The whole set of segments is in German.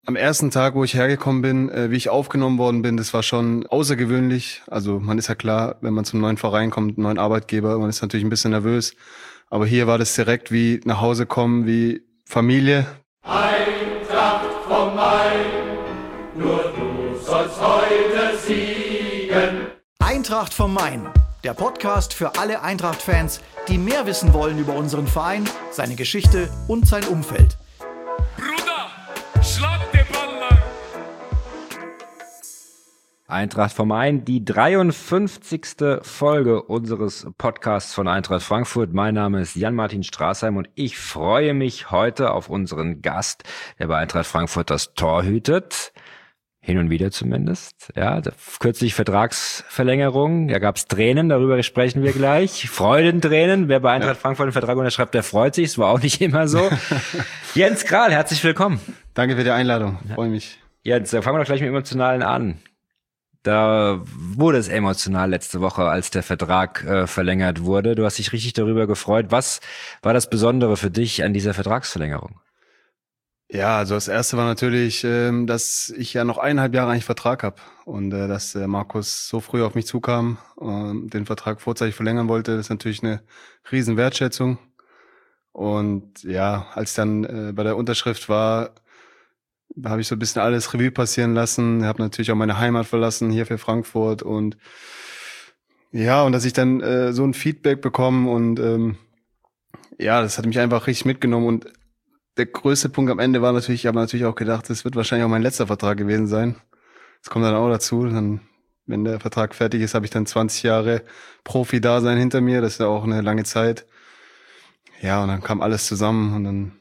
Am ersten Tag, wo ich hergekommen bin, wie ich aufgenommen worden bin, das war schon außergewöhnlich. Also man ist ja klar, wenn man zum neuen Verein kommt, einen neuen Arbeitgeber, man ist natürlich ein bisschen nervös. Aber hier war das direkt wie nach Hause kommen, wie Familie. Eintracht vom Main, nur du sollst heute siegen. Eintracht vom Main, der Podcast für alle Eintracht-Fans, die mehr wissen wollen über unseren Verein, seine Geschichte und sein Umfeld. Bruder, schlag den Ball lang. Eintracht vom Main, die 53. Folge unseres Podcasts von Eintracht Frankfurt. Mein Name ist Jan-Martin Straßheim und ich freue mich heute auf unseren Gast, der bei Eintracht Frankfurt das Tor hütet. Hin und wieder zumindest. Ja, kürzlich Vertragsverlängerung. Da gab's Tränen, darüber sprechen wir gleich. Freudentränen. Wer bei Eintracht Frankfurt einen Vertrag unterschreibt, der freut sich. Es war auch nicht immer so. Jens Kral, herzlich willkommen. Danke für die Einladung. Freue mich. Jens, fangen wir doch gleich mit Emotionalen an. Da wurde es emotional letzte Woche, als der Vertrag verlängert wurde. Du hast dich richtig darüber gefreut. Was war das Besondere für dich an dieser Vertragsverlängerung? Ja, also das Erste war natürlich, dass ich ja noch 1,5 Jahre eigentlich Vertrag habe und dass Markus so früh auf mich zukam, den Vertrag vorzeitig verlängern wollte, das ist natürlich eine riesen Wertschätzung. Und ja, als dann bei der Unterschrift war, da habe ich so ein bisschen alles Revue passieren lassen, habe natürlich auch meine Heimat verlassen hier für Frankfurt und ja, und dass ich dann so ein Feedback bekomme und ja, das hat mich einfach richtig mitgenommen und der größte Punkt am Ende war natürlich, ich habe natürlich auch gedacht, das wird wahrscheinlich auch mein letzter Vertrag gewesen sein. Das kommt dann auch dazu. Dann, wenn der Vertrag fertig ist, habe ich dann 20 Jahre Profi-Dasein hinter mir. Das ist ja auch eine lange Zeit. Ja, und dann kam alles zusammen und dann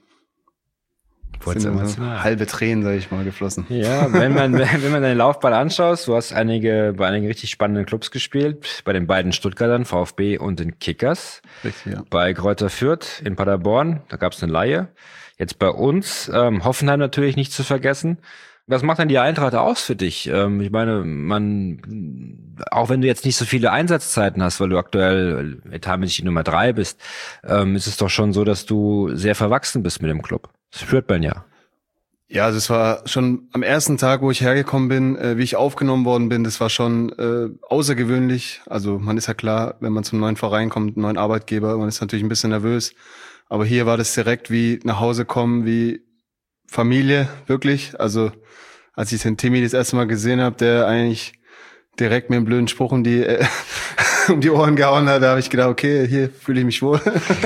sind dann so halbe Tränen, sage ich mal, geflossen. Ja, wenn man deine Laufbahn anschaut, du hast bei einigen richtig spannenden Clubs gespielt, bei den beiden Stuttgartern, VfB und den Kickers. Richtig, ja. Bei Greuther Fürth in Paderborn, da gab es eine Leihe. Jetzt bei uns, Hoffenheim natürlich nicht zu vergessen. Was macht dann die Eintracht aus für dich? Ich meine, auch wenn du jetzt nicht so viele Einsatzzeiten hast, weil du aktuell etatmäßig Nummer 3 bist, ist es doch schon so, dass du sehr verwachsen bist mit dem Club. Das spürt man ja. Ja, also es war schon am ersten Tag, wo ich hergekommen bin, wie ich aufgenommen worden bin, das war schon außergewöhnlich. Also man ist ja klar, wenn man zum neuen Verein kommt, einen neuen Arbeitgeber, man ist natürlich ein bisschen nervös. Aber hier war das direkt wie nach Hause kommen, wie Familie, wirklich. Also als ich den Timmy das erste Mal gesehen habe, der eigentlich direkt mir einen blöden Spruch um die Ohren gehauen hat, da habe ich gedacht, okay, hier fühle ich mich wohl.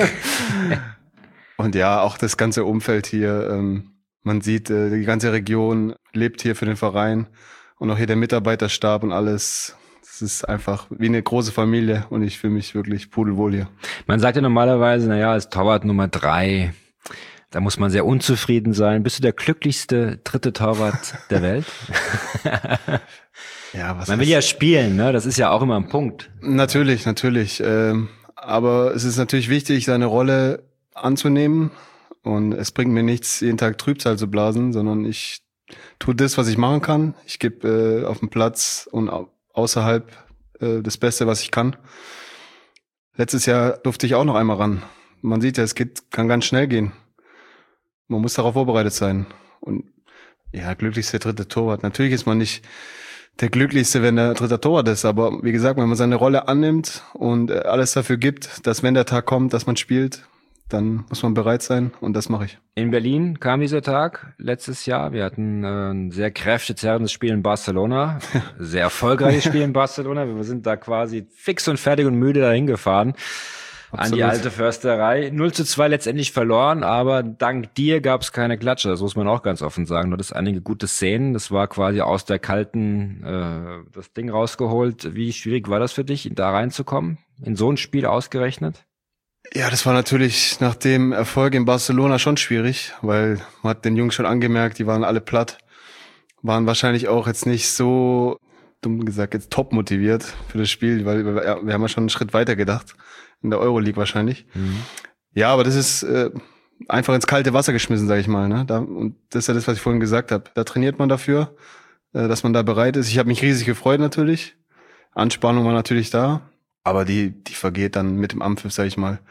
Und ja, auch das ganze Umfeld hier, man sieht, die ganze Region lebt hier für den Verein und auch hier der Mitarbeiterstab und alles. Es ist einfach wie eine große Familie und ich fühle mich wirklich pudelwohl hier. Man sagt ja normalerweise, als Torwart Nummer 3, da muss man sehr unzufrieden sein. Bist du der glücklichste dritte Torwart der Welt? Ja, man will ja spielen, ne? Das ist ja auch immer ein Punkt. Natürlich. Aber es ist natürlich wichtig, seine Rolle anzunehmen und es bringt mir nichts, jeden Tag Trübsal zu blasen, sondern ich tue das, was ich machen kann. Ich gebe auf dem Platz und außerhalb das Beste, was ich kann. Letztes Jahr durfte ich auch noch einmal ran. Man sieht ja, kann ganz schnell gehen. Man muss darauf vorbereitet sein. Und ja, glücklichste dritte Torwart. Natürlich ist man nicht der glücklichste, wenn der dritte Torwart ist. Aber wie gesagt, wenn man seine Rolle annimmt und alles dafür gibt, dass wenn der Tag kommt, dass man spielt, dann muss man bereit sein und das mache ich. In Berlin kam dieser Tag letztes Jahr. Wir hatten ein sehr kräftezerrendes Spiel in Barcelona, sehr erfolgreiches Spiel in Barcelona. Wir sind da quasi fix und fertig und müde dahin gefahren. Absolut. An die alte Försterei. 0:2 letztendlich verloren, aber dank dir gab es keine Klatsche. Das muss man auch ganz offen sagen. Du hattest einige gute Szenen. Das war quasi aus der kalten das Ding rausgeholt. Wie schwierig war das für dich, da reinzukommen? In so ein Spiel ausgerechnet? Ja, das war natürlich nach dem Erfolg in Barcelona schon schwierig, weil man hat den Jungs schon angemerkt, die waren alle platt, waren wahrscheinlich auch jetzt nicht so, dumm gesagt, jetzt top motiviert für das Spiel, weil wir haben ja schon einen Schritt weiter gedacht, in der Euroleague wahrscheinlich. Mhm. Ja, aber das ist einfach ins kalte Wasser geschmissen, sag ich mal. Ne? Und das ist ja das, was ich vorhin gesagt habe. Da trainiert man dafür, dass man da bereit ist. Ich habe mich riesig gefreut natürlich, Anspannung war natürlich da. Aber die vergeht dann mit dem Anpfiff, sag ich mal.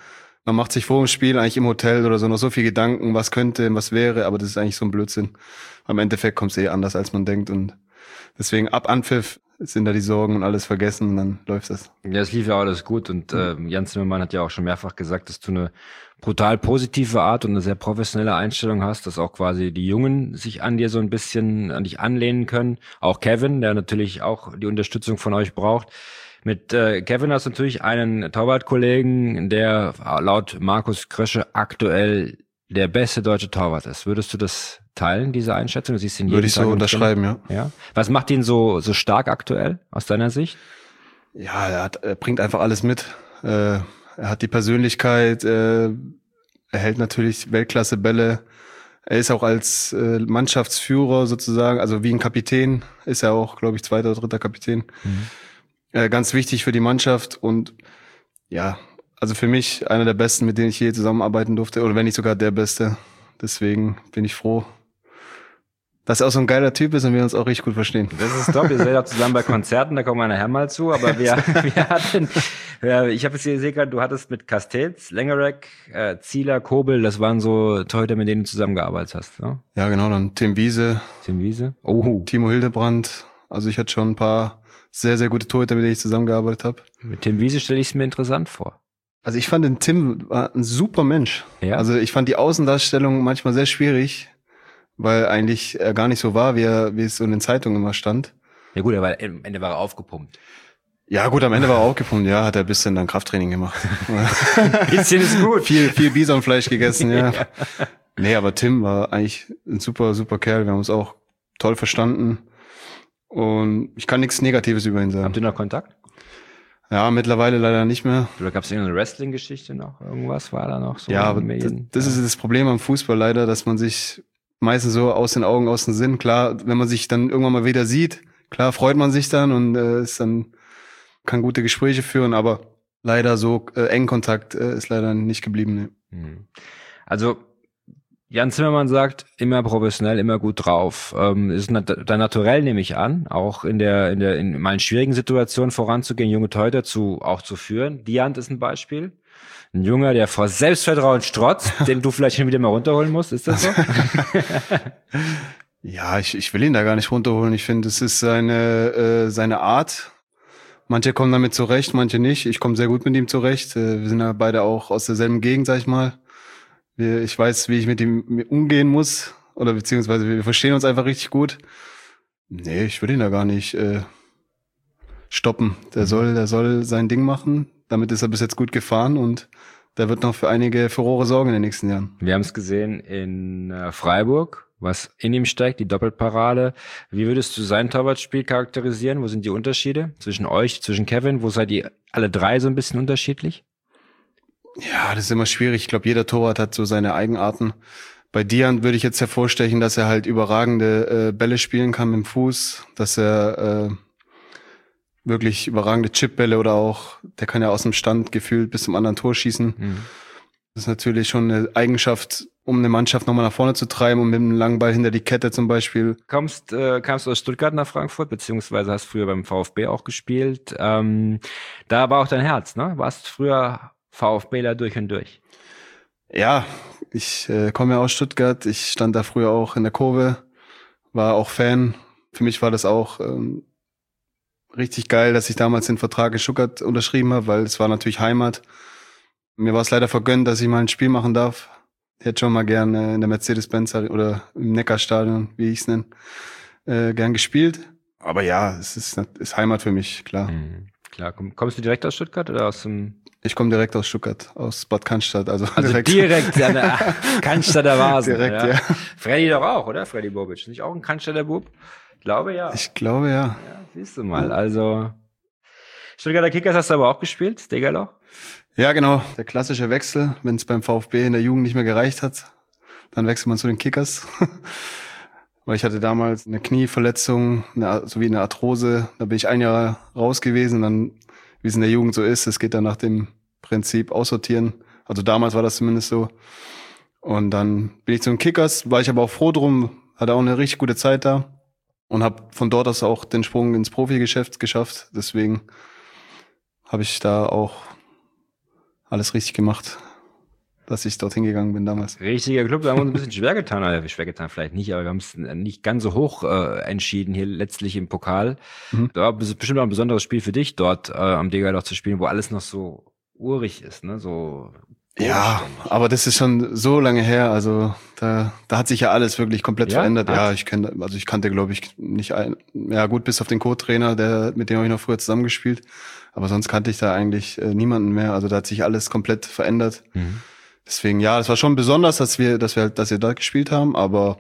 Man macht sich vor dem Spiel eigentlich im Hotel oder so noch so viel Gedanken, was könnte, was wäre, aber das ist eigentlich so ein Blödsinn. Am Endeffekt kommt es anders, als man denkt und deswegen ab Anpfiff sind da die Sorgen und alles vergessen und dann läuft das. Ja, es lief ja alles gut und Jan Zimmermann hat ja auch schon mehrfach gesagt, dass du eine brutal positive Art und eine sehr professionelle Einstellung hast, dass auch quasi die Jungen sich an dir so ein bisschen an dich anlehnen können. Auch Kevin, der natürlich auch die Unterstützung von euch braucht. Mit Kevin hast du natürlich einen Torwartkollegen, der laut Markus Krösche aktuell der beste deutsche Torwart ist. Würdest du das teilen, diese Einschätzung? Du siehst ihn jeden Würde ich so Tag unterschreiben, ja. Was macht ihn so stark aktuell aus deiner Sicht? Ja, er bringt einfach alles mit. Er hat die Persönlichkeit, er hält natürlich Weltklasse-Bälle. Er ist auch als Mannschaftsführer sozusagen, also wie ein Kapitän, ist er auch, glaube ich, 2. oder 3. Kapitän. Ganz wichtig für die Mannschaft und ja, also für mich einer der Besten, mit denen ich je zusammenarbeiten durfte, oder wenn nicht sogar der Beste. Deswegen bin ich froh, dass er auch so ein geiler Typ ist und wir uns auch richtig gut verstehen. Das ist top. Ihr seid auch zusammen bei Konzerten, da kommen wir nachher mal zu. Aber wir hatten, ich habe es hier gesehen, du hattest mit Castells, Lengerek, Zieler, Kobel, das waren so Torhüter, mit denen du zusammengearbeitet hast. Ne? Ja, genau, dann Tim Wiese. Oh. Timo Hildebrand. Also ich hatte schon ein paar sehr, sehr gute Torhüter, mit denen ich zusammengearbeitet habe. Mit Tim Wiese stelle ich es mir interessant vor. Also ich fand den Tim war ein super Mensch. Ja? Also ich fand die Außendarstellung manchmal sehr schwierig, weil eigentlich er gar nicht so war, wie es so in den Zeitungen immer stand. Ja gut, aber am Ende war er aufgepumpt. Ja gut, am Ende war er aufgepumpt, ja, hat er ein bisschen dann Krafttraining gemacht. Ein bisschen ist gut. Viel Bisonfleisch gegessen, ja. Nee, aber Tim war eigentlich ein super, super Kerl. Wir haben uns auch toll verstanden. Und ich kann nichts Negatives über ihn sagen. Habt ihr noch Kontakt? Ja, mittlerweile leider nicht mehr. Oder gab es irgendeine Wrestling-Geschichte noch? Irgendwas war da noch so? Ja, aber das ist das Problem am Fußball leider, dass man sich meistens so aus den Augen, aus dem Sinn, klar, wenn man sich dann irgendwann mal wieder sieht, klar freut man sich dann und kann gute Gespräche führen, aber leider so eng Kontakt ist leider nicht geblieben. Ne. Also Jan Zimmermann sagt, immer professionell, immer gut drauf. Ist dein Naturell, nehme ich an, auch in mal schwierigen Situationen voranzugehen, junge Torhüter auch zu führen. Diant ist ein Beispiel. Ein Junger, der vor Selbstvertrauen strotzt, den du vielleicht hin wieder mal runterholen musst. Ist das so? Ja, ich will ihn da gar nicht runterholen. Ich finde, es ist seine Art. Manche kommen damit zurecht, manche nicht. Ich komme sehr gut mit ihm zurecht. Wir sind ja beide auch aus derselben Gegend, sag ich mal. Ich weiß, wie ich mit ihm umgehen muss. Oder beziehungsweise wir verstehen uns einfach richtig gut. Nee, ich will ihn da gar nicht stoppen. Der soll sein Ding machen. Damit ist er bis jetzt gut gefahren und der wird noch für einige Furore sorgen in den nächsten Jahren. Wir haben es gesehen in Freiburg, was in ihm steckt, die Doppelparade. Wie würdest du sein Torwartspiel charakterisieren? Wo sind die Unterschiede zwischen euch, zwischen Kevin? Wo seid ihr alle drei so ein bisschen unterschiedlich? Ja, das ist immer schwierig. Ich glaube, jeder Torwart hat so seine Eigenarten. Bei Dian würde ich jetzt hervorstechen, dass er halt überragende Bälle spielen kann mit dem Fuß, dass er wirklich überragende Chipbälle oder auch, der kann ja aus dem Stand gefühlt bis zum anderen Tor schießen. Das ist natürlich schon eine Eigenschaft, um eine Mannschaft nochmal nach vorne zu treiben und mit einem langen Ball hinter die Kette zum Beispiel. Kamst du aus Stuttgart nach Frankfurt, beziehungsweise hast früher beim VfB auch gespielt. Da war auch dein Herz, ne? Warst früher VfBler durch und durch. Ja, ich komme ja aus Stuttgart. Ich stand da früher auch in der Kurve, war auch Fan. Für mich war das auch richtig geil, dass ich damals den Vertrag in Stuttgart unterschrieben habe, weil es war natürlich Heimat. Mir war es leider vergönnt, dass ich mal ein Spiel machen darf. Ich hätte schon mal gern in der Mercedes-Benz oder im Neckarstadion, wie ich es nenne, gern gespielt. Aber ja, es ist Heimat für mich, klar. Klar, kommst du direkt aus Stuttgart oder aus dem... Ich komme direkt aus Stuttgart, aus Bad Cannstatt. Also direkt an der Cannstatter Vasen. Direkt, ja. Freddy doch auch, oder? Freddy Bobic. Nicht auch ein Cannstatter Bub? Glaube ja. Ich glaube ja. Ja, siehst du mal. Also Stuttgarter Kickers hast du aber auch gespielt, Degerloch? Ja, genau. Der klassische Wechsel, wenn es beim VfB in der Jugend nicht mehr gereicht hat, dann wechselt man zu den Kickers. Weil ich hatte damals eine Knieverletzung, sowie eine Arthrose. Da bin ich ein Jahr raus gewesen. Dann, wie es in der Jugend so ist, es geht dann nach dem Prinzip aussortieren. Also damals war das zumindest so. Und dann bin ich zu den Kickers, war ich aber auch froh drum, hatte auch eine richtig gute Zeit da. Und habe von dort aus auch den Sprung ins Profigeschäft geschafft. Deswegen habe ich da auch alles richtig gemacht. dass ich dorthin gegangen bin damals. Richtiger Club, da haben wir uns ein bisschen schwer getan. Also schwer getan vielleicht nicht, aber wir haben es nicht ganz so hoch entschieden hier letztlich im Pokal. Da war bestimmt auch ein besonderes Spiel für dich, dort am Degerloch zu spielen, wo alles noch so urig ist, ne? So ja, aber das ist schon so lange her, also da hat sich ja alles wirklich komplett verändert. Ja, ich kannte, glaube ich, nicht gut, bis auf den Co-Trainer, mit dem habe ich noch früher zusammengespielt, aber sonst kannte ich da eigentlich niemanden mehr, also da hat sich alles komplett verändert. Deswegen, ja, es war schon besonders, dass wir da gespielt haben, aber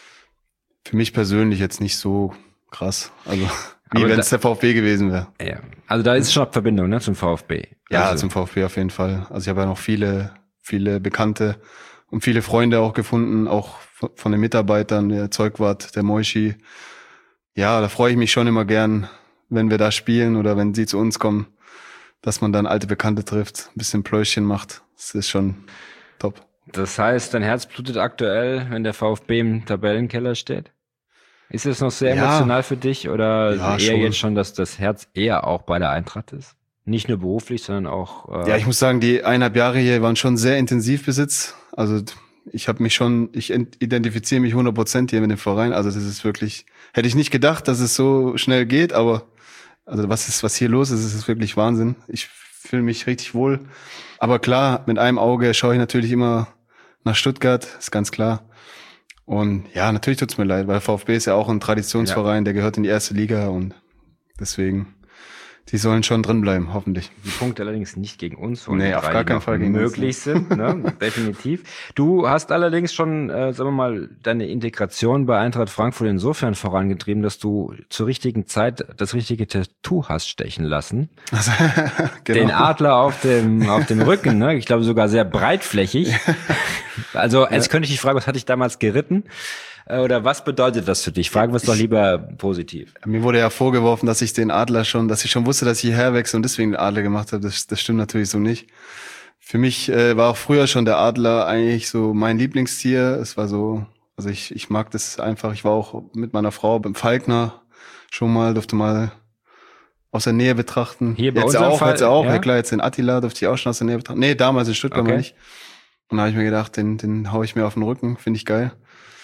für mich persönlich jetzt nicht so krass, also wie wenn es der VfB gewesen wäre. Ja, also da ist schon eine Verbindung, ne, zum VfB. Ja, also. zum VfB auf jeden Fall. Also ich habe ja noch viele Bekannte und viele Freunde auch gefunden, auch von den Mitarbeitern, der Zeugwart, der Moischi. Ja, da freue ich mich schon immer gern, wenn wir da spielen oder wenn sie zu uns kommen, dass man dann alte Bekannte trifft, ein bisschen Pläuschen macht. Das ist schon top. Das heißt, dein Herz blutet aktuell, wenn der VfB im Tabellenkeller steht? Ist es noch sehr emotional für dich oder eher schon. Jetzt schon, dass das Herz eher auch bei der Eintracht ist? Nicht nur beruflich, sondern auch... Ja, ich muss sagen, die 1,5 Jahre hier waren schon sehr intensiv Besitz. Also ich identifiziere mich 100% hier mit dem Verein. Also das ist wirklich, hätte ich nicht gedacht, dass es so schnell geht, aber also was hier los ist wirklich Wahnsinn. Ich fühle mich richtig wohl. Aber klar, mit einem Auge schaue ich natürlich immer nach Stuttgart, ist ganz klar. Und ja, natürlich tut's mir leid, weil VfB ist ja auch ein Traditionsverein, der gehört in die erste Liga und deswegen, die sollen schon drin bleiben, hoffentlich. Die Punkte allerdings nicht gegen uns, nee, auf gar keinen Fall gegen möglich uns, sind, ne? Definitiv. Du hast allerdings schon, sagen wir mal, deine Integration bei Eintracht Frankfurt insofern vorangetrieben, dass du zur richtigen Zeit das richtige Tattoo hast stechen lassen. Also, genau. Den Adler auf dem Rücken, ne? Ich glaube sogar sehr breitflächig. Also, jetzt könnte ich dich fragen, was hatte ich damals geritten? Oder was bedeutet das für dich? Fragen wir es doch lieber positiv. Mir wurde ja vorgeworfen, dass ich schon wusste, dass ich hierher wechsle und deswegen den Adler gemacht habe. Das stimmt natürlich so nicht. Für mich war auch früher schon der Adler eigentlich so mein Lieblingstier. Es war so, also ich mag das einfach. Ich war auch mit meiner Frau beim Falkner schon mal, durfte mal aus der Nähe betrachten. Hier bei jetzt unserem auch, Fall, jetzt auch. Ja klar, jetzt den Attila durfte ich auch schon aus der Nähe betrachten. Nee, damals in Stuttgart mal nicht. Und da habe ich mir gedacht, den hau ich mir auf den Rücken, finde ich geil.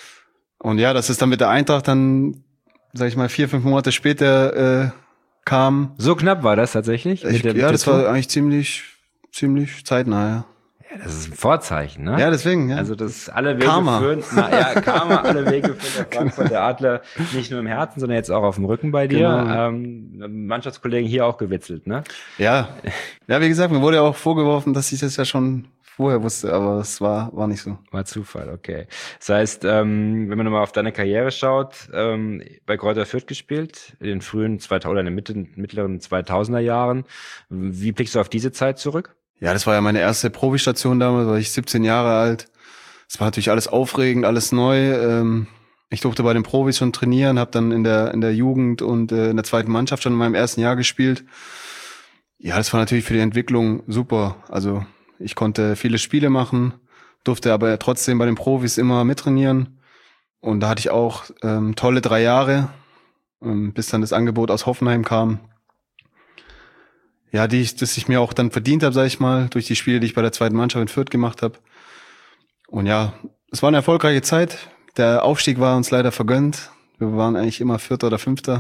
Und ja, dass es dann mit der Eintracht dann, sag ich mal, 4-5 Monate später kam. So knapp war das tatsächlich? Das war eigentlich ziemlich zeitnah, ja. Ja, das ist ein Vorzeichen, ne? Ja, deswegen, ja. Also das alle Wege führen, Karma, alle Wege führen der Frankfurt, der Adler, nicht nur im Herzen, sondern jetzt auch auf dem Rücken bei dir. Genau. Mannschaftskollegen hier auch gewitzelt, ne? Ja. Ja, wie gesagt, mir wurde ja auch vorgeworfen, dass ich das ja schon vorher wusste, aber es war nicht so. War Zufall, okay. Das heißt, wenn man nochmal auf deine Karriere schaut, bei Greuther Fürth gespielt, in den frühen 2000 oder in den mittleren 2000er Jahren. Wie blickst du auf diese Zeit zurück? Ja, das war ja meine erste Profistation damals, war ich 17 Jahre alt. Es war natürlich alles aufregend, alles neu. Ich durfte bei den Profis schon trainieren, habe dann in der Jugend und in der zweiten Mannschaft schon in meinem ersten Jahr gespielt. Ja, das war natürlich für die Entwicklung super. Also ich konnte viele Spiele machen, durfte aber trotzdem bei den Profis immer mittrainieren. Und da hatte ich auch tolle 3 Jahre, bis dann das Angebot aus Hoffenheim kam. Ja, das ich mir auch dann verdient habe, sag ich mal, durch die Spiele, die ich bei der zweiten Mannschaft in Fürth gemacht habe. Und ja, es war eine erfolgreiche Zeit. Der Aufstieg war uns leider vergönnt. Wir waren eigentlich immer Vierter oder Fünfter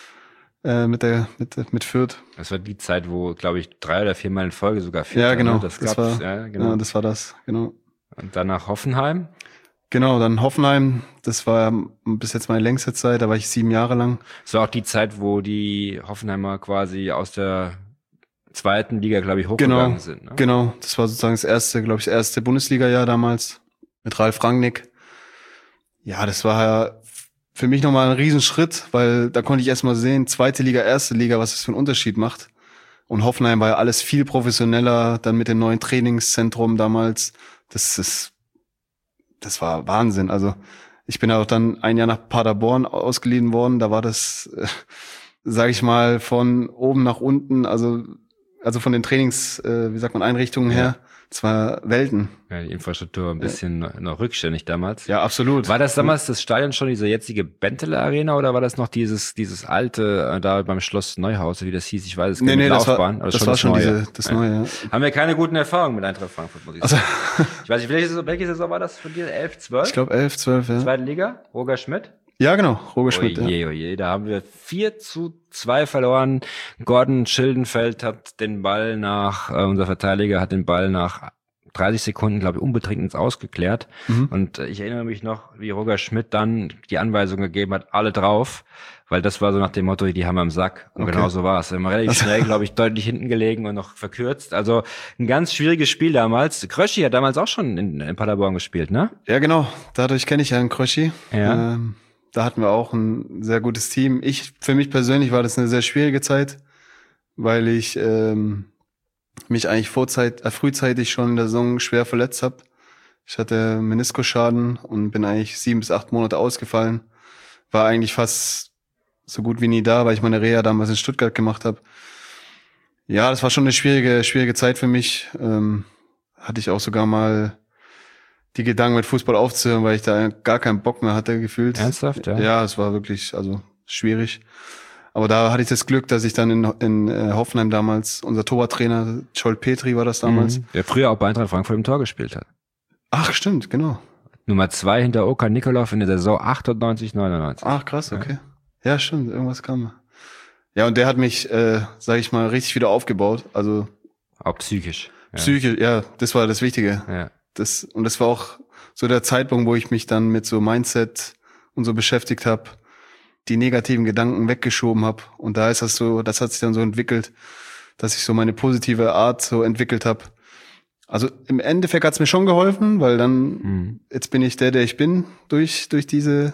mit Fürth. Das war die Zeit, wo, glaube ich, 3 oder 4 Mal in Folge sogar Vierter. Ja, genau. Ne? Das war das, genau. Und danach Hoffenheim? Genau, dann Hoffenheim. Das war bis jetzt meine längste Zeit. Da war ich 7 Jahre lang. Das war auch die Zeit, wo die Hoffenheimer quasi aus der zweiten Liga, glaube ich, hochgegangen sind. Ne? Genau, das war sozusagen das erste Bundesliga-Jahr damals mit Ralf Rangnick. Ja, das war ja für mich nochmal ein Riesenschritt, weil da konnte ich erstmal sehen, zweite Liga, erste Liga, was das für einen Unterschied macht. Und Hoffenheim war ja alles viel professioneller, dann mit dem neuen Trainingszentrum damals. Das war Wahnsinn. Also ich bin auch dann 1 Jahr nach Paderborn ausgeliehen worden. Da war das, sage ich mal, von oben nach unten, also also von den Trainings, Einrichtungen her, das war Welten. Ja, die Infrastruktur ein bisschen noch rückständig damals. Ja, absolut. War das damals das Stadion schon diese jetzige Benteler Arena oder war das noch dieses alte da beim Schloss Neuhaus, wie das hieß? Ich weiß es gar nicht. Nee, Laufbahn. das war schon das Neue. Ja. Haben wir keine guten Erfahrungen mit Eintracht Frankfurt, muss ich sagen. Ich weiß nicht, welche Saison war das von dir? 11, 12? Ich glaube 11, 12, ja. Zweite Liga? Roger Schmidt? Ja, genau, Roger Schmidt. Oje, da haben wir 4-2 verloren. Gordon Schildenfeld hat den Ball unser Verteidiger hat den Ball nach 30 Sekunden, glaube ich, unbedingt ins Ausgeklärt. Und ich erinnere mich noch, wie Roger Schmidt dann die Anweisung gegeben hat, alle drauf, weil das war so nach dem Motto, die haben wir im Sack. Und genau so war es. Wir haben relativ schnell, glaube ich, deutlich hinten gelegen und noch verkürzt. Also ein ganz schwieriges Spiel damals. Kröschi hat damals auch schon in Paderborn gespielt, ne? Ja, genau. Dadurch kenne ich ja einen Kröschi. Ja. Da hatten wir auch ein sehr gutes Team. Für mich persönlich war das eine sehr schwierige Zeit, weil ich mich eigentlich frühzeitig schon in der Saison schwer verletzt habe. Ich hatte Meniskusschaden und bin eigentlich 7 bis 8 Monate ausgefallen. War eigentlich fast so gut wie nie da, weil ich meine Reha damals in Stuttgart gemacht habe. Ja, das war schon eine schwierige Zeit für mich. Hatte ich auch sogar mal die Gedanken mit Fußball aufzuhören, weil ich da gar keinen Bock mehr hatte gefühlt. Ernsthaft, ja? Ja, es war wirklich schwierig. Aber da hatte ich das Glück, dass ich dann in Hoffenheim damals, unser Torwarttrainer Scholt Petri war das damals. Der früher auch bei Eintracht Frankfurt im Tor gespielt hat. Ach, stimmt, genau. Nummer 2 hinter Okan Nikolov in der Saison 98, 99. Ach, krass, okay. Ja, stimmt, irgendwas kam. Ja, und der hat mich, sag ich mal, richtig wieder aufgebaut. Also auch psychisch. Psychisch, ja, das war das Wichtige. Ja. Das war auch so der Zeitpunkt, wo ich mich dann mit so Mindset und so beschäftigt habe, die negativen Gedanken weggeschoben habe. Und da ist das hat sich dann so entwickelt, dass ich so meine positive Art so entwickelt habe. Also im Endeffekt hat's mir schon geholfen, weil dann jetzt bin ich der ich bin durch diese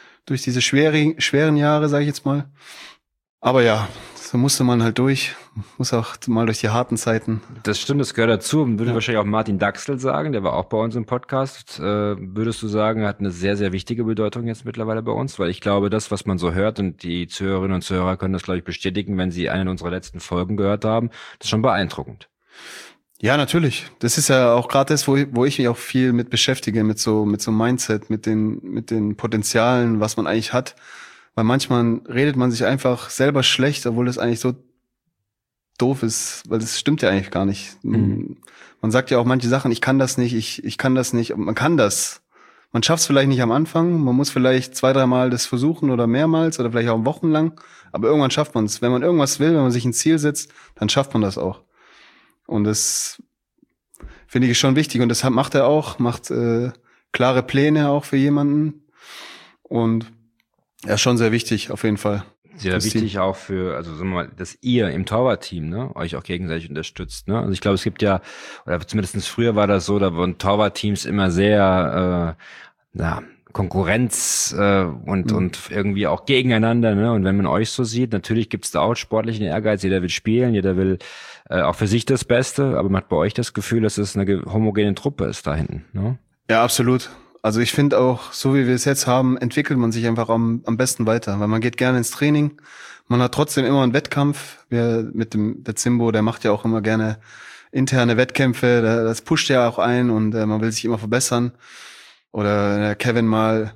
schweren Jahre, sage ich jetzt mal. Aber ja, so musste man halt muss auch mal durch die harten Zeiten. Das stimmt, das gehört dazu. Würde wahrscheinlich auch Martin Daxel sagen, der war auch bei uns im Podcast. Würdest du sagen, hat eine sehr, sehr wichtige Bedeutung jetzt mittlerweile bei uns? Weil ich glaube, das, was man so hört, und die Zuhörerinnen und Zuhörer können das, glaube ich, bestätigen, wenn sie eine unserer letzten Folgen gehört haben, das ist schon beeindruckend. Ja, natürlich. Das ist ja auch gerade das, wo ich mich auch viel mit beschäftige, mit so Mindset, mit den Potenzialen, was man eigentlich hat. Weil manchmal redet man sich einfach selber schlecht, obwohl das eigentlich so doof ist, weil das stimmt ja eigentlich gar nicht. Man sagt ja auch manche Sachen, ich kann das nicht, ich kann das nicht, man kann das. Man schafft es vielleicht nicht am Anfang, man muss vielleicht 2-3 Mal das versuchen oder mehrmals oder vielleicht auch wochenlang, aber irgendwann schafft man es. Wenn man irgendwas will, wenn man sich ein Ziel setzt, dann schafft man das auch. Und das finde ich schon wichtig und das macht er auch, macht klare Pläne auch für jemanden und ja, schon sehr wichtig, auf jeden Fall. Sehr wichtig auch für, also sagen wir mal, dass ihr im Torwartteam, ne, euch auch gegenseitig unterstützt, ne? Also ich glaube, es gibt ja, oder zumindest früher war das so, da waren Torwartteams immer sehr, Konkurrenz und irgendwie auch gegeneinander, ne? Und wenn man euch so sieht, natürlich gibt's da auch sportlichen Ehrgeiz, jeder will spielen, jeder will auch für sich das Beste, aber man hat bei euch das Gefühl, dass es eine homogene Truppe ist da hinten, ne? Ja, absolut. Also ich finde auch, so wie wir es jetzt haben, entwickelt man sich einfach am besten weiter, weil man geht gerne ins Training, man hat trotzdem immer einen Wettkampf. Der Zimbo, der macht ja auch immer gerne interne Wettkämpfe, das pusht ja auch ein und man will sich immer verbessern. Oder der Kevin mal,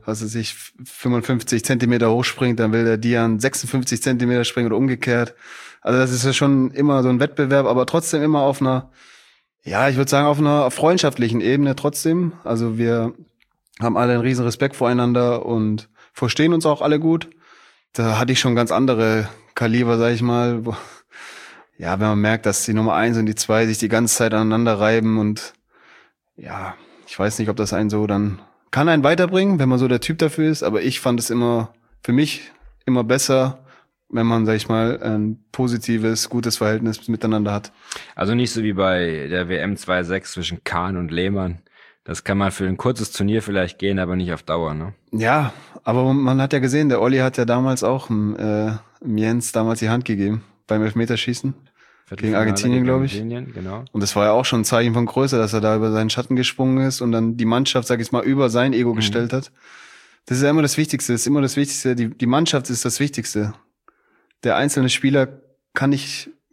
55 Zentimeter hochspringt, dann will der Dian 56 Zentimeter springen oder umgekehrt. Also das ist ja schon immer so ein Wettbewerb, aber trotzdem immer auf einer, ja, ich würde sagen, auf einer freundschaftlichen Ebene trotzdem. Also wir haben alle einen riesen Respekt voreinander und verstehen uns auch alle gut. Da hatte ich schon ganz andere Kaliber, sag ich mal. Ja, wenn man merkt, dass die Nummer 1 und die 2 sich die ganze Zeit aneinander reiben und ja, ich weiß nicht, ob das einen so dann kann einen weiterbringen, wenn man so der Typ dafür ist, aber ich fand es für mich immer besser, wenn man, sag ich mal, ein positives, gutes Verhältnis miteinander hat. Also nicht so wie bei der WM 2.6 zwischen Kahn und Lehmann. Das kann mal für ein kurzes Turnier vielleicht gehen, aber nicht auf Dauer, ne? Ja, aber man hat ja gesehen, der Olli hat ja damals auch Jens damals die Hand gegeben beim Elfmeterschießen. Gegen Argentinien, glaube ich. Genau. Und das war ja auch schon ein Zeichen von Größe, dass er da über seinen Schatten gesprungen ist und dann die Mannschaft, sag ich mal, über sein Ego gestellt hat. Das ist ja immer das Wichtigste. Die Mannschaft ist das Wichtigste. Der einzelne Spieler kann nicht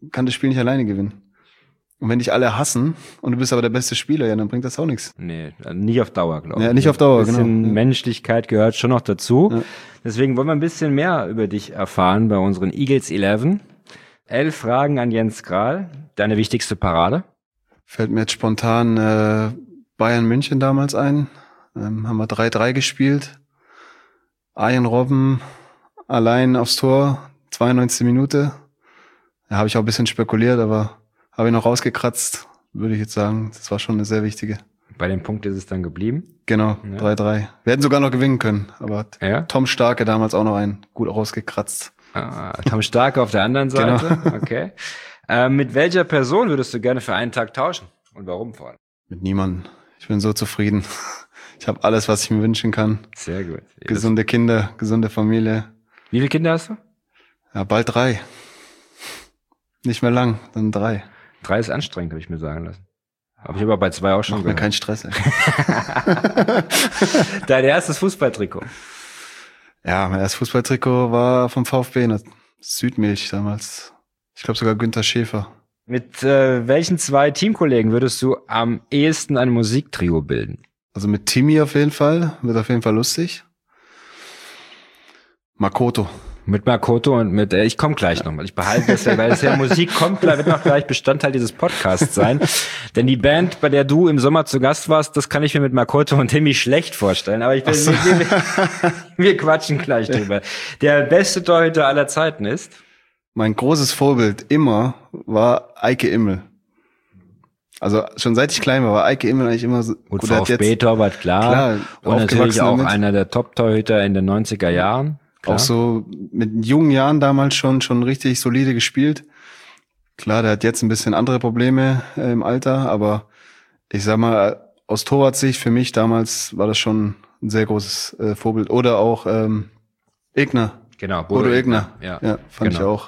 kann das Spiel nicht alleine gewinnen. Und wenn dich alle hassen und du bist aber der beste Spieler, ja, dann bringt das auch nichts. Nee, nicht auf Dauer, glaube ich. Ja, nicht auf Dauer, genau. Ein bisschen Menschlichkeit gehört schon noch dazu. Ja. Deswegen wollen wir ein bisschen mehr über dich erfahren bei unseren Eagles 11. 11 Fragen an Jens Grahl. Deine wichtigste Parade? Fällt mir jetzt spontan Bayern München damals ein. Haben wir 3-3 gespielt. Arjen Robben allein aufs Tor, 92. Minute. Da habe ich auch ein bisschen spekuliert, aber habe ich noch rausgekratzt, würde ich jetzt sagen. Das war schon eine sehr wichtige. Bei dem Punkt ist es dann geblieben. Genau, 3-3. Wir hätten sogar noch gewinnen können, aber Tom Starke damals auch noch einen gut rausgekratzt. Tom Starke auf der anderen Seite. Genau. Okay. Mit welcher Person würdest du gerne für einen Tag tauschen? Und warum vor allem? Mit niemandem. Ich bin so zufrieden. Ich habe alles, was ich mir wünschen kann. Sehr gut. Gesunde Kinder, gesunde Familie. Wie viele Kinder hast du? Ja, bald 3. Nicht mehr lang, dann 3. 3 ist anstrengend, habe ich mir sagen lassen. Habe ich aber bei 2 auch schon gehört. Macht mir keinen Stress. Dein erstes Fußballtrikot? Ja, mein erstes Fußballtrikot war vom VfB, Südmilch damals. Ich glaube sogar Günther Schäfer. Mit welchen 2 Teamkollegen würdest du am ehesten ein Musiktrio bilden? Also mit Timmy auf jeden Fall, wird auf jeden Fall lustig. Makoto. Mit Makoto und mit, ich komme gleich nochmal. Ich behalte das ja, weil es ja Musik kommt, wird noch gleich Bestandteil dieses Podcasts sein. Denn die Band, bei der du im Sommer zu Gast warst, das kann ich mir mit Makoto und Timmy schlecht vorstellen. Aber wir quatschen gleich drüber. Der beste Torhüter aller Zeiten ist? Mein großes Vorbild immer war Eike Immel. Also schon seit ich klein war Eike Immel eigentlich immer so. Gut, VfB-Torwart, klar. Und natürlich auch einer der Top-Torhüter in den 90er Jahren. Klar. Auch so mit jungen Jahren damals schon richtig solide gespielt. Klar, der hat jetzt ein bisschen andere Probleme im Alter, aber ich sag mal, aus Torwartsicht für mich damals war das schon ein sehr großes Vorbild. Oder auch Egner. Genau, Bodo Egner. Ja, fand ich auch.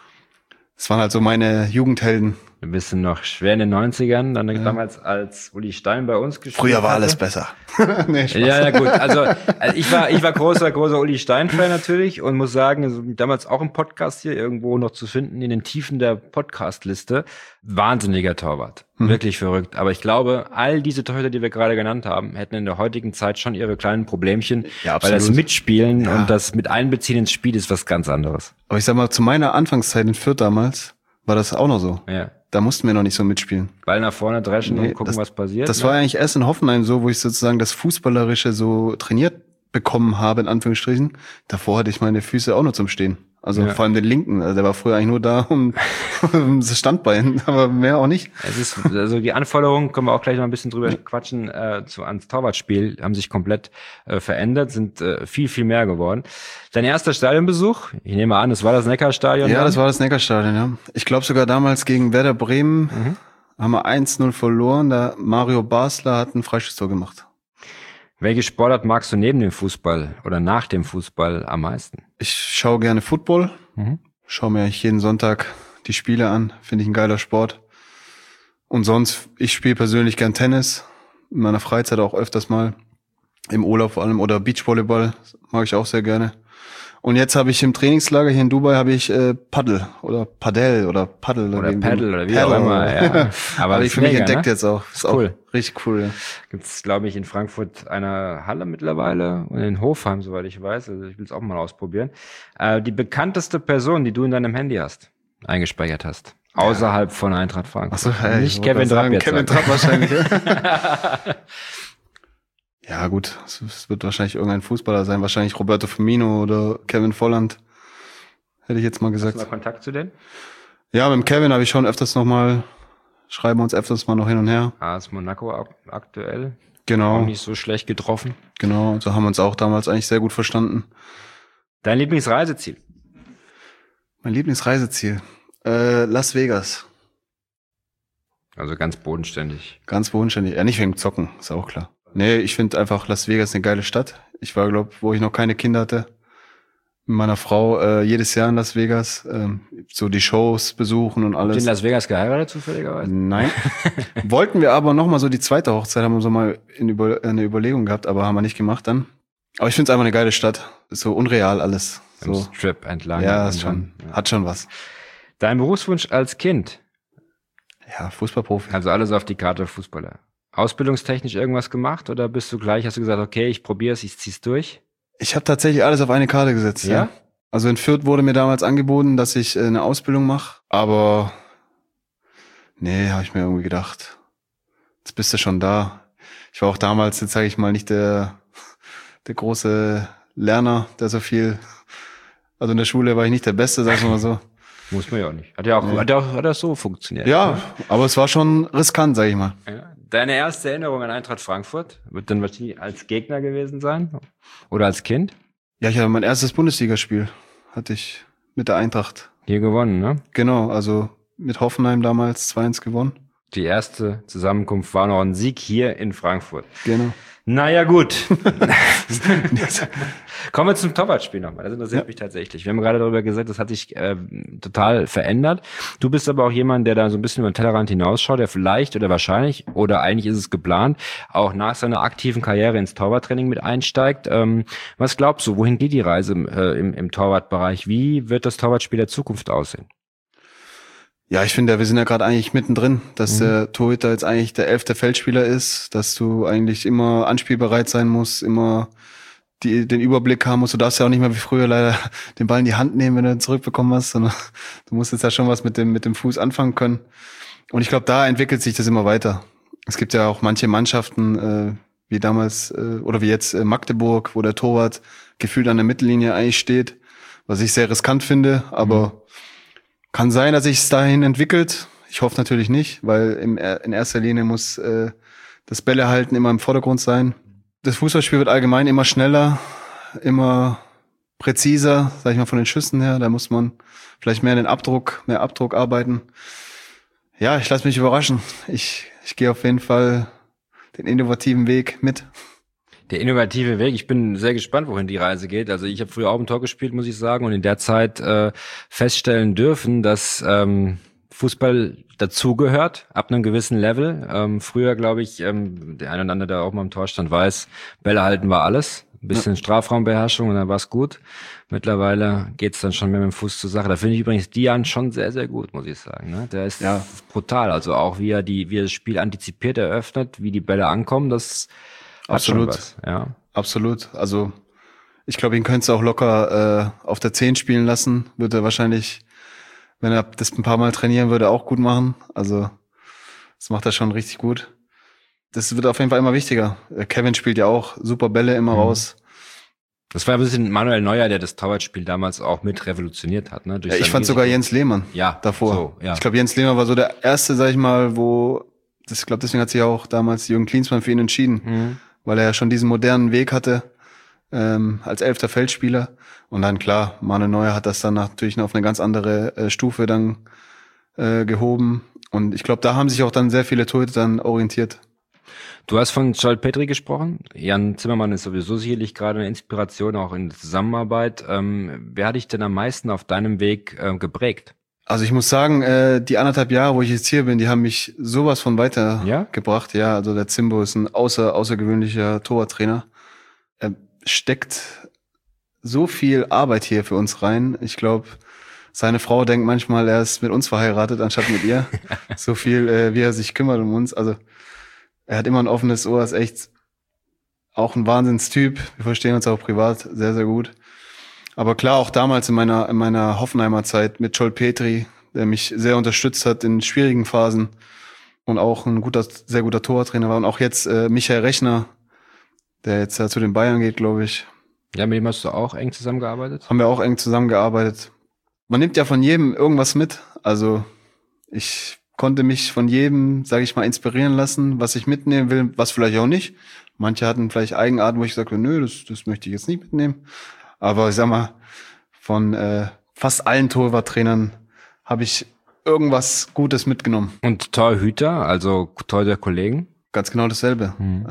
Das waren halt so meine Jugendhelden. Ein bisschen noch schwer in den 90ern, dann damals als Uli Stein bei uns gespielt Früher war alles besser. Nee, ja, gut. Also ich war großer Uli Stein-Fan natürlich und muss sagen, also damals auch im Podcast hier irgendwo noch zu finden, in den Tiefen der Podcast-Liste. Wahnsinniger Torwart. Wirklich verrückt. Aber ich glaube, all diese Torhüter, die wir gerade genannt haben, hätten in der heutigen Zeit schon ihre kleinen Problemchen, weil das Mitspielen und das mit Einbeziehen ins Spiel ist was ganz anderes. Aber ich sag mal, zu meiner Anfangszeit in Fürth damals war das auch noch so. Ja. Da mussten wir noch nicht so mitspielen. Ball nach vorne dreschen und gucken, was passiert. Das war eigentlich erst in Hoffenheim so, wo ich sozusagen das Fußballerische so trainiert bekommen habe, in Anführungsstrichen. Davor hatte ich meine Füße auch nur zum Stehen. Also vor allem den linken. Also der war früher eigentlich nur da um das Standbein, aber mehr auch nicht. Es ist, also die Anforderungen, können wir auch gleich noch ein bisschen drüber quatschen, ans Torwartspiel haben sich komplett verändert, sind viel, viel mehr geworden. Dein erster Stadionbesuch, ich nehme an, das war das Neckarstadion? Ja, das war das Neckarstadion, ja. Ich glaube sogar damals gegen Werder Bremen haben wir 1-0 verloren. Da Mario Basler hat ein Freistoßtor gemacht. Welche Sportart magst du neben dem Fußball oder nach dem Fußball am meisten? Ich schaue gerne Football. Schaue mir eigentlich jeden Sonntag die Spiele an. Finde ich ein geiler Sport. Und sonst, ich spiele persönlich gern Tennis. In meiner Freizeit auch öfters mal. Im Urlaub vor allem. Oder Beachvolleyball. Mag ich auch sehr gerne. Und jetzt habe ich im Trainingslager hier in Dubai habe ich Paddel oder Padel oder Paddel oder Paddle oder wie auch immer. Ja. Aber ich für mich entdeckt jetzt auch. Ist cool. Auch richtig cool. Ja. Gibt's, glaube ich, in Frankfurt eine Halle mittlerweile und in Hofheim, soweit ich weiß. Also ich will es auch mal ausprobieren. Die bekannteste Person, die du in deinem Handy hast, eingespeichert hast, außerhalb von Eintracht Frankfurt. Ach so, nicht Kevin Trapp jetzt. Kevin Trapp wahrscheinlich. Ja gut, es wird wahrscheinlich irgendein Fußballer sein, wahrscheinlich Roberto Firmino oder Kevin Volland, hätte ich jetzt mal gesagt. Hast du mal Kontakt zu denen? Ja, mit dem Kevin habe ich schon öfters schreiben uns öfters mal noch hin und her. AS Monaco aktuell. Genau. Auch nicht so schlecht getroffen. Genau, so haben wir uns auch damals eigentlich sehr gut verstanden. Dein Lieblingsreiseziel? Mein Lieblingsreiseziel? Las Vegas. Also ganz bodenständig. Ganz bodenständig. Ja, nicht wegen Zocken, ist auch klar. Nee, ich finde einfach Las Vegas eine geile Stadt. Ich war, glaube wo ich noch keine Kinder hatte, mit meiner Frau jedes Jahr in Las Vegas, so die Shows besuchen und alles. Habt ihr in Las Vegas geheiratet zufälligerweise? Nein. Wollten wir aber nochmal so die zweite Hochzeit, haben wir so mal eine Überlegung gehabt, aber haben wir nicht gemacht dann. Aber ich finde es einfach eine geile Stadt. Ist so unreal alles. Im So Strip entlang. Ja, ist schon, hat schon was. Dein Berufswunsch als Kind? Ja, Fußballprofi. Also alles auf die Karte Fußballer. Ausbildungstechnisch irgendwas gemacht oder bist du gleich, hast du gesagt, okay, ich probiere es, ich zieh's durch? Ich habe tatsächlich alles auf eine Karte gesetzt. Ja? Also in Fürth wurde mir damals angeboten, dass ich eine Ausbildung mache, aber nee, habe ich mir irgendwie gedacht, jetzt bist du schon da. Ich war auch damals, jetzt sage ich mal, nicht der große Lerner, der so viel, also in der Schule war ich nicht der Beste, sagen wir mal so. Muss man ja auch nicht. Hat ja so funktioniert. Ja, aber es war schon riskant, sage ich mal. Ja. Deine erste Erinnerung an Eintracht Frankfurt wird dann wahrscheinlich als Gegner gewesen sein oder als Kind? Ja, ich hatte mein erstes Bundesligaspiel, hatte ich mit der Eintracht. Hier gewonnen, ne? Genau, also mit Hoffenheim damals 2-1 gewonnen. Die erste Zusammenkunft war noch ein Sieg hier in Frankfurt. Genau. Naja, gut. Kommen wir zum Torwartspiel nochmal. Das interessiert mich tatsächlich. Wir haben gerade darüber gesagt, das hat sich total verändert. Du bist aber auch jemand, der da so ein bisschen über den Tellerrand hinausschaut, der vielleicht oder wahrscheinlich oder eigentlich ist es geplant, auch nach seiner aktiven Karriere ins Torwarttraining mit einsteigt. Was glaubst du, wohin geht die Reise im Torwartbereich? Wie wird das Torwartspiel der Zukunft aussehen? Ja, ich finde, wir sind ja gerade eigentlich mittendrin, dass der Torhüter jetzt eigentlich der 11. Feldspieler ist, dass du eigentlich immer anspielbereit sein musst, immer den Überblick haben musst. Du darfst ja auch nicht mehr wie früher leider den Ball in die Hand nehmen, wenn du ihn zurückbekommen hast, sondern du musst jetzt ja schon was mit dem Fuß anfangen können. Und ich glaube, da entwickelt sich das immer weiter. Es gibt ja auch manche Mannschaften, wie damals oder wie jetzt Magdeburg, wo der Torwart gefühlt an der Mittellinie eigentlich steht, was ich sehr riskant finde, aber kann sein, dass sich es dahin entwickelt. Ich hoffe natürlich nicht, weil in erster Linie muss das Bällehalten immer im Vordergrund sein. Das Fußballspiel wird allgemein immer schneller, immer präziser, sag ich mal, von den Schüssen her. Da muss man vielleicht mehr Abdruck arbeiten. Ja, ich lasse mich überraschen. Ich gehe auf jeden Fall den innovativen Weg mit. Der innovative Weg, ich bin sehr gespannt, wohin die Reise geht. Also ich habe früher auch im Tor gespielt, muss ich sagen, und in der Zeit feststellen dürfen, dass Fußball dazugehört, ab einem gewissen Level. Früher, glaube ich, der ein oder andere, der auch mal im Tor stand, weiß, Bälle halten war alles. Ein bisschen Strafraumbeherrschung und dann war's gut. Mittlerweile geht's dann schon mehr mit dem Fuß zur Sache. Da finde ich übrigens Dian schon sehr, sehr gut, muss ich sagen. Ne? Der ist brutal. Also auch wie er das Spiel antizipiert, eröffnet, wie die Bälle ankommen, das absolut, was, ja. Absolut. Also ich glaube, ihn könntest du auch locker auf der 10 spielen lassen. Würde er wahrscheinlich, wenn er das ein paar Mal trainieren würde, auch gut machen. Also das macht er schon richtig gut. Das wird auf jeden Fall immer wichtiger. Kevin spielt ja auch super Bälle immer raus. Das war ein bisschen Manuel Neuer, der das Torwartspiel damals auch mit revolutioniert hat. Ne? Ja, ich fand sogar Jens Lehmann davor. So, ja. Ich glaube, Jens Lehmann war so der Erste, sag ich mal, ich glaube, deswegen hat sich auch damals Jürgen Klinsmann für ihn entschieden, weil er ja schon diesen modernen Weg hatte als 11. Feldspieler. Und dann klar, Manuel Neuer hat das dann natürlich auf eine ganz andere Stufe dann gehoben. Und ich glaube, da haben sich auch dann sehr viele Torhüter dann orientiert. Du hast von Joel Petri gesprochen. Jan Zimmermann ist sowieso sicherlich gerade eine Inspiration, auch in der Zusammenarbeit. Wer hat dich denn am meisten auf deinem Weg geprägt? Also ich muss sagen, die 1,5 Jahre, wo ich jetzt hier bin, die haben mich sowas von weitergebracht. Ja, also der Zimbo ist ein außergewöhnlicher Torwarttrainer. Er steckt so viel Arbeit hier für uns rein. Ich glaube, seine Frau denkt manchmal, er ist mit uns verheiratet, anstatt mit ihr. So viel, wie er sich kümmert um uns. Also er hat immer ein offenes Ohr, ist echt auch ein Wahnsinnstyp. Wir verstehen uns auch privat sehr, sehr gut. Aber klar, auch damals in meiner Hoffenheimer Zeit mit Joel Petri, der mich sehr unterstützt hat in schwierigen Phasen und auch ein sehr guter Torwarttrainer war. Und auch jetzt Michael Rechner, der jetzt zu den Bayern geht, glaube ich. Ja, mit dem hast du auch eng zusammengearbeitet? Haben wir auch eng zusammengearbeitet. Man nimmt ja von jedem irgendwas mit. Also ich konnte mich von jedem, sage ich mal, inspirieren lassen, was ich mitnehmen will, was vielleicht auch nicht. Manche hatten vielleicht Eigenarten, wo ich sagte, nö, das möchte ich jetzt nicht mitnehmen. Aber ich sag mal, von fast allen Torwarttrainern habe ich irgendwas Gutes mitgenommen. Und Torhüter, also Torhüter-Kollegen? Ganz genau dasselbe.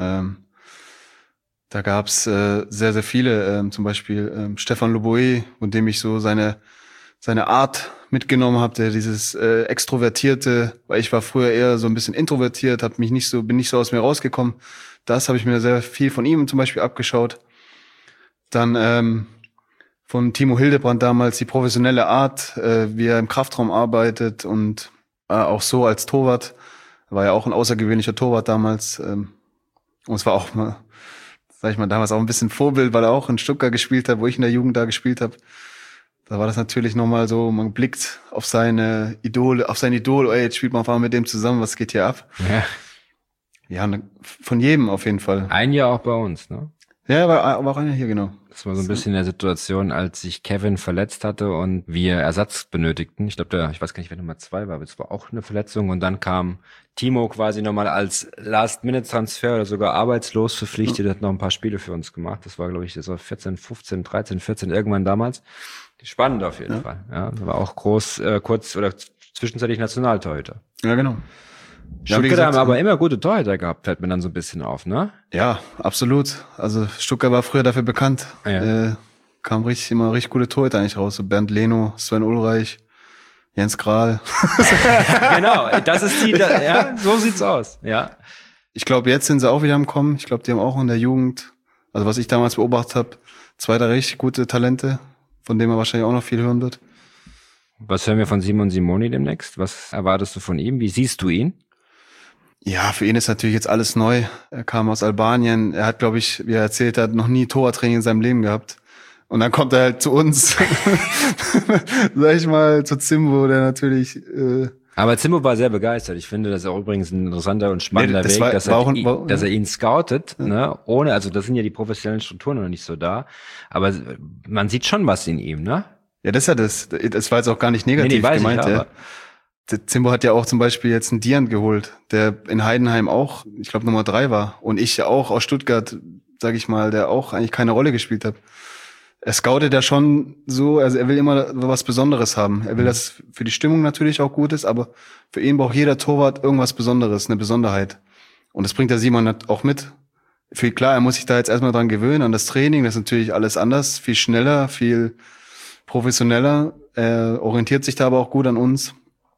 Da gab's sehr, sehr viele, zum Beispiel Stefan Loboe, von dem ich so seine Art mitgenommen habe, der dieses Extrovertierte, weil ich war früher eher so ein bisschen introvertiert, bin nicht so aus mir rausgekommen. Das habe ich mir sehr viel von ihm zum Beispiel abgeschaut. Dann von Timo Hildebrand damals, die professionelle Art, wie er im Kraftraum arbeitet und auch so als Torwart. Er war ja auch ein außergewöhnlicher Torwart damals. Und es war auch mal, sag ich mal, damals auch ein bisschen Vorbild, weil er auch in Stuttgart gespielt hat, wo ich in der Jugend da gespielt habe. Da war das natürlich nochmal so, man blickt auf seine Idole, auf sein Idol, ey, jetzt spielt man auf einmal mit dem zusammen, was geht hier ab? Ja, von jedem auf jeden Fall. Ein Jahr auch bei uns, ne? Ja, war auch einer hier, genau. Das war so ein bisschen in der Situation, als sich Kevin verletzt hatte und wir Ersatz benötigten. Ich glaube, ich weiß gar nicht, wer Nummer 2 war, aber es war auch eine Verletzung. Und dann kam Timo quasi nochmal als Last-Minute-Transfer oder sogar arbeitslos verpflichtet, hat noch ein paar Spiele für uns gemacht. Das war, glaube ich, so 14, 15, 13, 14, irgendwann damals. Spannend auf jeden Fall. Ja, war auch kurz oder zwischenzeitlich Nationaltorhüter. Ja, genau. Stuttgart haben aber immer gute Torhüter gehabt, fällt mir dann so ein bisschen auf, ne? Ja, absolut. Also Stuttgart war früher dafür bekannt. Ja. Kam immer richtig gute Torhüter eigentlich raus. So Bernd Leno, Sven Ulreich, Jens Grahl. Genau, das ist ja, so sieht's aus, ja. Ich glaube, jetzt sind sie auch wieder am Kommen. Ich glaube, die haben auch in der Jugend, also was ich damals beobachtet habe, 2, 3 richtig gute Talente, von denen man wahrscheinlich auch noch viel hören wird. Was hören wir von Simon Simoni demnächst? Was erwartest du von ihm? Wie siehst du ihn? Ja, für ihn ist natürlich jetzt alles neu. Er kam aus Albanien. Er hat, glaube ich, wie er erzählt hat, noch nie Torwarttraining in seinem Leben gehabt. Und dann kommt er halt zu uns, sag ich mal, zu Zimbo, der natürlich... Aber Zimbo war sehr begeistert. Ich finde, das ist auch übrigens ein interessanter und spannender Weg, dass er ihn scoutet, ne? Ohne, also das sind ja die professionellen Strukturen noch nicht so da. Aber man sieht schon was in ihm, ne? Ja, das ist ja das. Das war jetzt auch gar nicht negativ gemeint. Ja. Zimbo hat ja auch zum Beispiel jetzt einen Dian geholt, der in Heidenheim auch, ich glaube, Nummer 3 war. Und ich ja auch aus Stuttgart, sag ich mal, der auch eigentlich keine Rolle gespielt hat. Er scoutet ja schon so, also er will immer was Besonderes haben. Er will, dass für die Stimmung natürlich auch gut ist, aber für ihn braucht jeder Torwart irgendwas Besonderes, eine Besonderheit. Und das bringt der Simon auch mit. Viel klar, er muss sich da jetzt erstmal dran gewöhnen, an das Training. Das ist natürlich alles anders, viel schneller, viel professioneller. Er orientiert sich da aber auch gut an uns.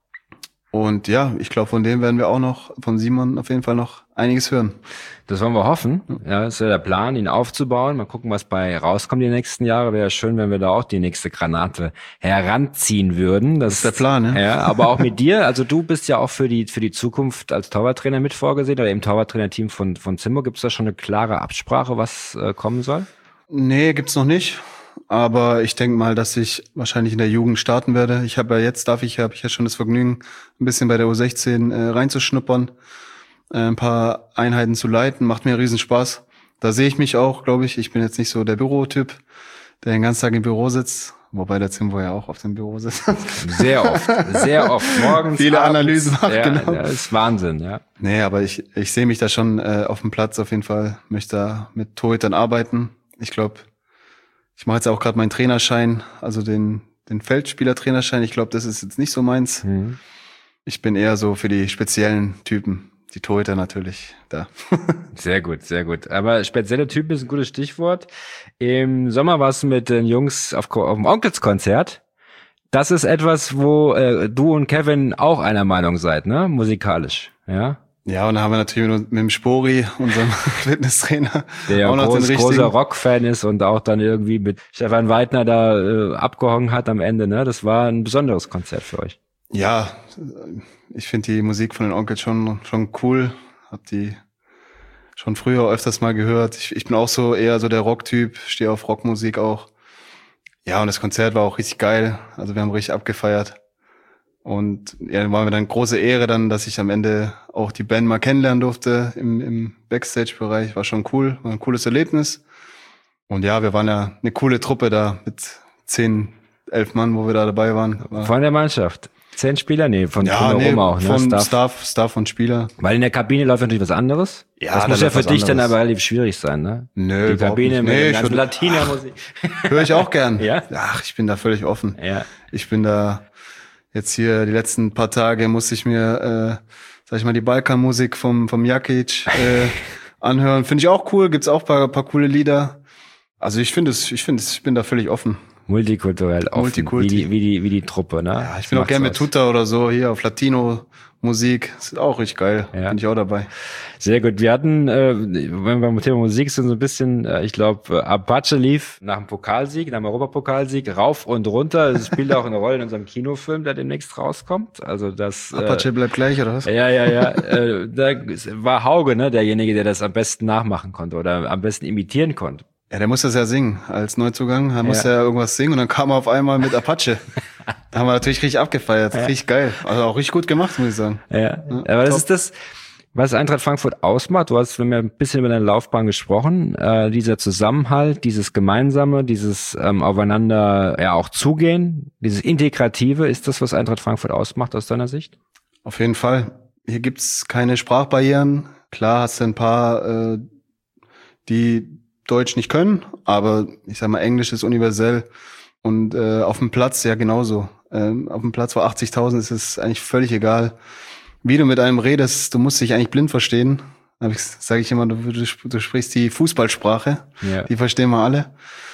Und ja, ich glaube, von dem werden wir auch noch, von Simon auf jeden Fall noch einiges hören. Das wollen wir hoffen. Ja, das ist ja der Plan, ihn aufzubauen. Mal gucken, was bei rauskommt die nächsten Jahre. Wäre ja schön, wenn wir da auch die nächste Granate heranziehen würden. Das ist der Plan, ne? Ja, aber auch mit dir. Also du bist ja auch für die Zukunft als Torwarttrainer mit vorgesehen oder im Torwarttrainerteam von Zimbo. Gibt es da schon eine klare Absprache, was kommen soll? Nee, gibt's noch nicht. Aber ich denke mal, dass ich wahrscheinlich in der Jugend starten werde. Ich habe ja jetzt, habe ich ja schon das Vergnügen, ein bisschen bei der U16 reinzuschnuppern, ein paar Einheiten zu leiten. Macht mir riesen Spaß. Da sehe ich mich auch, glaube ich. Ich bin jetzt nicht so der Bürotyp, der den ganzen Tag im Büro sitzt. Wobei der Zimbo ja auch auf dem Büro sitzt. Sehr oft. Morgens, viele abends, Analysen macht, ja, genau. Das ist Wahnsinn, ja. Nee, aber ich sehe mich da schon auf dem Platz auf jeden Fall. Möchte da mit Torhütern arbeiten. Ich glaube, ich mache jetzt auch gerade meinen Trainerschein, also den Feldspieler-Trainerschein. Ich glaube, das ist jetzt nicht so meins. Mhm. Ich bin eher so für die speziellen Typen, die Torhüter natürlich da. Sehr gut, sehr gut. Aber spezielle Typen ist ein gutes Stichwort. Im Sommer warst du mit den Jungs auf dem Onkels-Konzert. Das ist etwas, wo du und Kevin auch einer Meinung seid, ne? Musikalisch, ja? Ja, und dann haben wir natürlich mit dem Spori, unserem Fitnesstrainer, der ja auch noch großer Rock-Fan ist und auch dann irgendwie mit Stefan Weidner da abgehangen hat am Ende, ne? Das war ein besonderes Konzert für euch. Ja, ich finde die Musik von den Onkels schon cool. Hab die schon früher öfters mal gehört. Ich bin auch so eher so der Rock-Typ, stehe auf Rockmusik auch. Ja, und das Konzert war auch richtig geil. Also wir haben richtig abgefeiert. Und ja, war mir dann große Ehre dann, dass ich am Ende auch die Band mal kennenlernen durfte im Backstage-Bereich. War schon cool, war ein cooles Erlebnis. Und ja, wir waren ja eine coole Truppe da mit 10, 11 Mann, wo wir da dabei waren. Von der Mannschaft? 10 Spieler? Nee, von oben auch. Ne? Von Staff und Spieler. Weil in der Kabine läuft natürlich was anderes. Ja, das muss ja für dich dann aber relativ schwierig sein, ne? Nö, die Kabine mit der ganzen Latina-Musik. Höre ich auch gern. Ja? Ach, ich bin da völlig offen. Ja. Ich bin da jetzt hier die letzten paar Tage musste ich mir, sag ich mal, die Balkanmusik vom Jakic anhören. Finde ich auch cool. Gibt's auch paar coole Lieder. Also ich bin da völlig offen. Multikulturell offen, Multikulti. wie die Truppe, ne? Ja, ich bin auch gerne mit Tuta oder so hier auf Latino-Musik. Ist auch richtig geil. Ja. Bin ich auch dabei. Sehr gut. Wir hatten, wenn wir beim Thema Musik sind, so ein bisschen, ich glaube, Apache lief nach dem Pokalsieg, nach dem Europapokalsieg, rauf und runter. Das spielt auch eine Rolle in unserem Kinofilm, der demnächst rauskommt. Also das Apache bleibt gleich, oder was? Ja. Da war Hauge, ne, derjenige, der das am besten nachmachen konnte oder am besten imitieren konnte. Ja, der muss das ja singen als Neuzugang. Er musste ja irgendwas singen und dann kam er auf einmal mit Apache. Da haben wir natürlich richtig abgefeiert. Richtig geil. Also auch richtig gut gemacht, muss ich sagen. Ja. Aber das ist das, was Eintracht Frankfurt ausmacht. Du hast, wenn wir ein bisschen über deine Laufbahn gesprochen, dieser Zusammenhalt, dieses Gemeinsame, dieses aufeinander auch zugehen, dieses Integrative, ist das, was Eintracht Frankfurt ausmacht aus deiner Sicht? Auf jeden Fall. Hier gibt's keine Sprachbarrieren. Klar hast du ein paar, die Deutsch nicht können, aber ich sag mal, Englisch ist universell und auf dem Platz ja genauso. Auf dem Platz vor 80.000 ist es eigentlich völlig egal, wie du mit einem redest. Du musst dich eigentlich blind verstehen. Sage ich immer, du sprichst die Fußballsprache, die verstehen wir alle.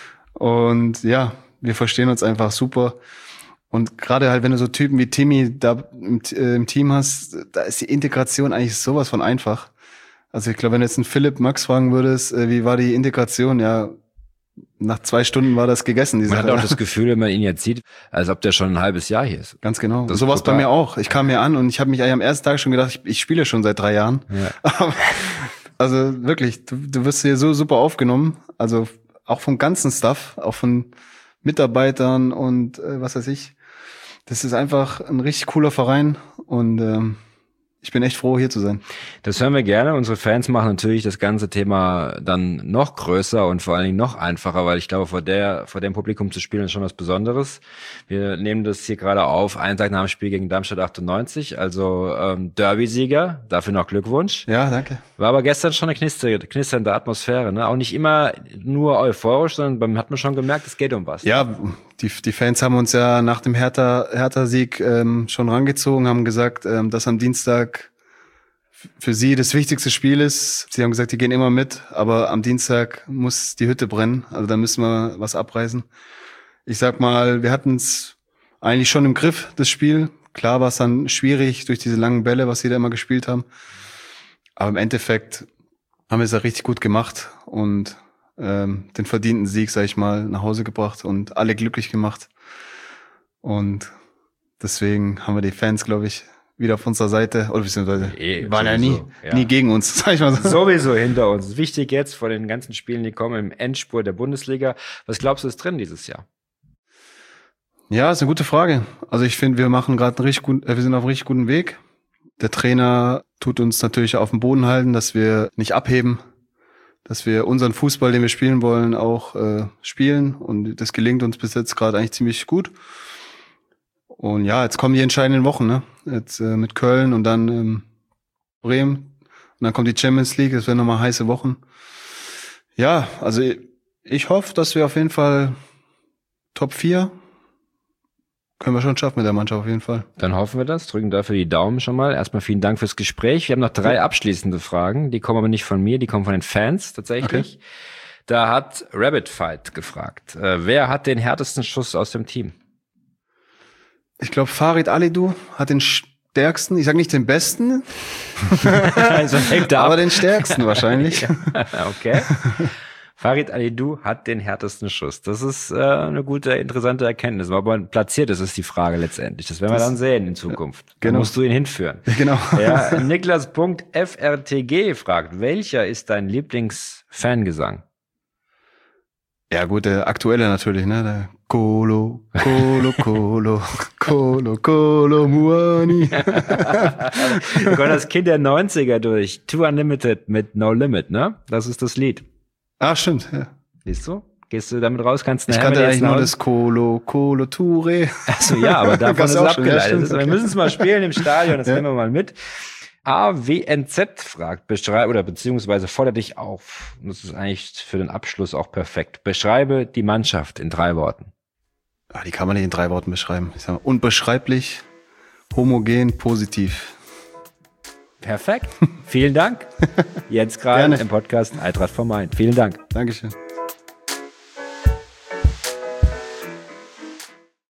Und ja, wir verstehen uns einfach super. Und gerade halt, wenn du so Typen wie Timmy da im Team hast, da ist die Integration eigentlich sowas von einfach. Also ich glaube, wenn du jetzt einen Philipp Max fragen würdest, wie war die Integration? Ja, nach 2 Stunden war das gegessen. Man hat auch das Gefühl, wenn man ihn jetzt sieht, als ob der schon ein halbes Jahr hier ist. Ganz genau. So war es bei mir auch. Ich kam hier an und ich habe mich eigentlich am ersten Tag schon gedacht, ich spiele schon seit 3 Jahren. Ja. Also wirklich, du wirst hier so super aufgenommen. Also auch vom ganzen Staff, auch von Mitarbeitern und was weiß ich. Das ist einfach ein richtig cooler Verein und ich bin echt froh, hier zu sein. Das hören wir gerne. Unsere Fans machen natürlich das ganze Thema dann noch größer und vor allen Dingen noch einfacher, weil ich glaube, vor dem Publikum zu spielen ist schon was Besonderes. Wir nehmen das hier gerade auf, einen Tag nach dem Spiel gegen Darmstadt 98, also Derby-Sieger. Dafür noch Glückwunsch. Ja, danke. War aber gestern schon eine knisternde Atmosphäre, ne? Auch nicht immer nur euphorisch, sondern hat man schon gemerkt, es geht um was. Ja, die Fans haben uns ja nach dem Hertha-Sieg schon rangezogen, haben gesagt, dass am Dienstag für sie das wichtigste Spiel ist. Sie haben gesagt, die gehen immer mit, aber am Dienstag muss die Hütte brennen. Also da müssen wir was abreißen. Ich sag mal, wir hatten es eigentlich schon im Griff, das Spiel. Klar war es dann schwierig durch diese langen Bälle, was sie da immer gespielt haben. Aber im Endeffekt haben wir es ja richtig gut gemacht und den verdienten Sieg, sag ich mal, nach Hause gebracht und alle glücklich gemacht. Und deswegen haben wir die Fans, glaube ich, wieder auf unserer Seite, oder beziehungsweise waren ja nie gegen uns, sag ich mal so. Sowieso hinter uns. Wichtig jetzt vor den ganzen Spielen, die kommen im Endspurt der Bundesliga. Was glaubst du, ist drin dieses Jahr? Ja, ist eine gute Frage. Also ich finde, wir machen gerade wir sind auf einem richtig guten Weg. Der Trainer tut uns natürlich auf dem Boden halten, dass wir nicht abheben, dass wir unseren Fußball, den wir spielen wollen, auch spielen. Und das gelingt uns bis jetzt gerade eigentlich ziemlich gut. Und ja, jetzt kommen die entscheidenden Wochen, ne? Jetzt mit Köln und dann Bremen. Und dann kommt die Champions League, das werden nochmal heiße Wochen. Ja, also ich hoffe, dass wir auf jeden Fall Top 4 können wir schon schaffen mit der Mannschaft auf jeden Fall. Dann hoffen wir das, drücken dafür die Daumen schon mal. Erstmal vielen Dank fürs Gespräch. Wir haben noch 3 abschließende Fragen, die kommen aber nicht von mir, die kommen von den Fans tatsächlich. Okay. Da hat Rabbit Fight gefragt, wer hat den härtesten Schuss aus dem Team? Ich glaube, Farid Alidou hat den stärksten, ich sage nicht den besten, also aber den stärksten wahrscheinlich. Okay. Farid Alidou hat den härtesten Schuss. Das ist eine gute, interessante Erkenntnis. Aber platziert ist die Frage letztendlich. Das werden wir dann sehen in Zukunft. Genau. Dann musst du ihn hinführen. Genau. Ja, Niklas.frtg fragt, welcher ist dein Lieblingsfangesang? Ja gut, der aktuelle natürlich, ne? Der Colo, Colo, Colo, Colo, Colo, Muani. Wir kommen das Kind der 90er durch. Too Unlimited mit No Limit, ne? Das ist das Lied. Ah, stimmt, ja. Siehst du? Gehst du damit raus? Kannst du Ich kannte eigentlich nur das Colo, Colo, Toure. Achso, ja, aber davon ist es abgeleitet. Ja, wir müssen es mal spielen im Stadion, das nehmen wir mal mit. AWNZ fragt, beziehungsweise fordert dich auf. Und das ist eigentlich für den Abschluss auch perfekt. Beschreibe die Mannschaft in 3 Worten. Die kann man nicht in 3 Worten beschreiben. Ich sag mal, unbeschreiblich, homogen, positiv. Perfekt. Vielen Dank. Jetzt gerade im Podcast Eintracht vom Main. Vielen Dank. Dankeschön.